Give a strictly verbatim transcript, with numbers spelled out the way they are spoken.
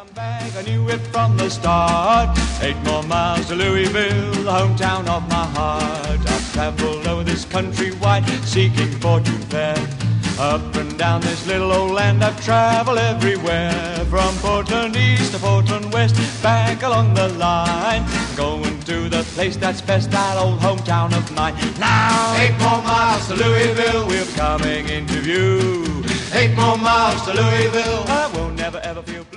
I'm back, I knew it from the start. Eight more miles to Louisville, the hometown of my heart. I've traveled over this country wide, seeking fortune fair. Up and down this little old land, I've traveled everywhere. From Portland East to Portland West, back along the line. Going to the place that's best, that old hometown of mine. Now, eight more miles to Louisville, we're coming into view. Eight more miles to Louisville, I will never ever feel